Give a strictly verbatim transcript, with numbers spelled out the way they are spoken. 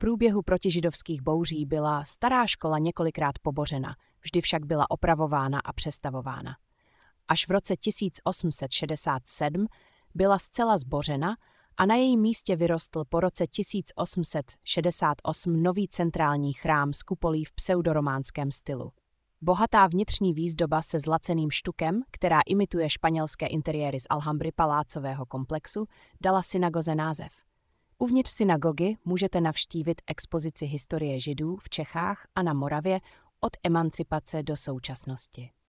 průběhu protižidovských bouří byla stará škola několikrát pobořena, vždy však byla opravována a přestavována. Až v roce tisíc osm set šedesát sedm byla zcela zbořena a na jejím místě vyrostl po roce tisíc osm set šedesát osm nový centrální chrám s kupolí v pseudorománském stylu. Bohatá vnitřní výzdoba se zlaceným štukem, která imituje španělské interiéry z Alhambry palácového komplexu, dala synagoze název. Uvnitř synagogy můžete navštívit expozici historie Židů v Čechách a na Moravě od emancipace do současnosti.